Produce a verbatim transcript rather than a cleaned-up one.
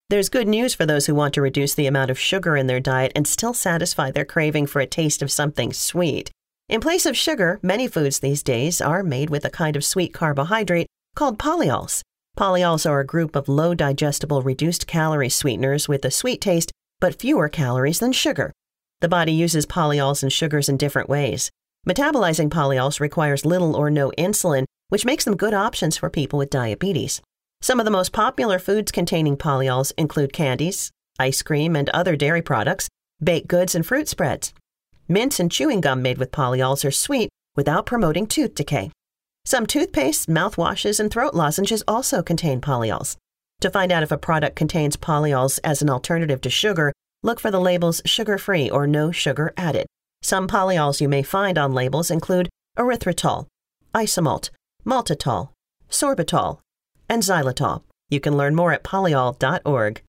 There's good news for those who want to reduce the amount of sugar in their diet and still satisfy their craving for a taste of something sweet. In place of sugar, many foods these days are made with a kind of sweet carbohydrate called polyols. Polyols are a group of low digestible reduced calorie sweeteners with a sweet taste but fewer calories than sugar. The body uses polyols and sugars in different ways. Metabolizing polyols requires little or no insulin, which makes them good options for people with diabetes. Some of the most popular foods containing polyols include candies, ice cream and other dairy products, baked goods, and fruit spreads. Mints and chewing gum made with polyols are sweet without promoting tooth decay. Some toothpastes, mouthwashes, and throat lozenges also contain polyols. To find out if a product contains polyols as an alternative to sugar, look for the labels sugar-free or no sugar added. Some polyols you may find on labels include erythritol, isomalt, maltitol, sorbitol, and xylitol. You can learn more at polyol dot org.